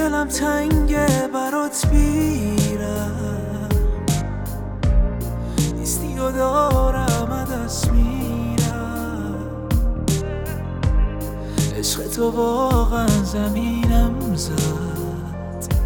دلم تنگه برات بیرم، نیستی و دارم دست میرم. عشق تو واقعا زمینم زد،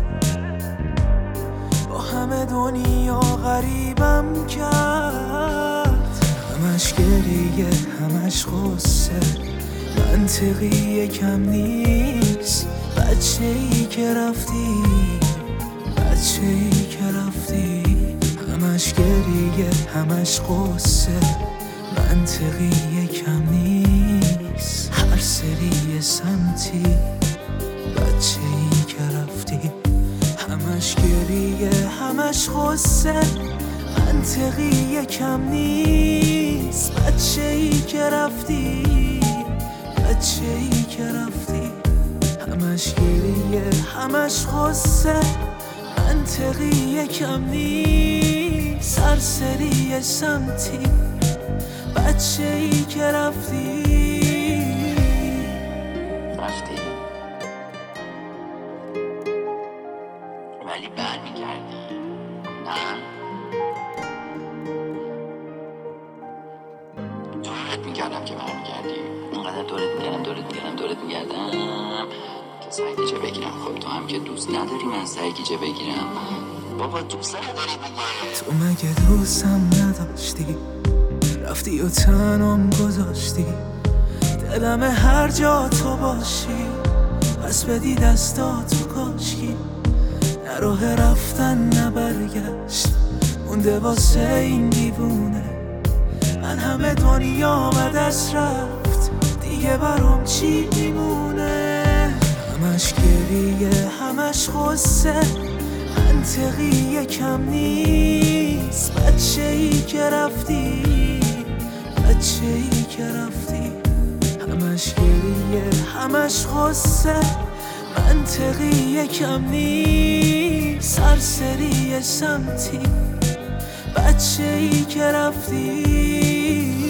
با همه دنیا غریبم کرد. همش گریه همش غصه، منطقی کم نیست. بچه‌ای که رفتی، بچه‌ای که رفتی. همش گریه همش غصه، منطقی کم نیست. هر سری سمتی، بچه‌ای که رفتی. همش گریه همش غصه، منطقی کم نیست. بچه‌ای که رفتی، بچه‌ای که رفتی. همش گریه همش غصه، منطقی کم نیست. سرسری سمتی، بچه‌ای که رفتی. رفتی ولی برمیگردی، نه؟ دورت میکردم که برمیگردی. اینقدر دورت میگردم که سرگیجه بگیرم. خب تو هم که دوست نداری من سرگیجه بگیرم. بابا دوست نداری دیگه. تو مگه دوستم نداشتی؟ رفتی و تنم گذاشتی. دلم هر جا تو باشی، پس بدی دستاتو کاشکی. نه راه رفتن نه برگشت مونده واسه این دیوونه. من همه دنیا به دست رفت، دیگه برام چی میمونه؟ همش گریه همش غصه، منطقی کم نیست. بچه‌ای که رفتی، بچه‌ای که رفتی. همش گریه همش غصه، منطقی کم نیست. سرسری سمتی، بچه‌ای که رفتی.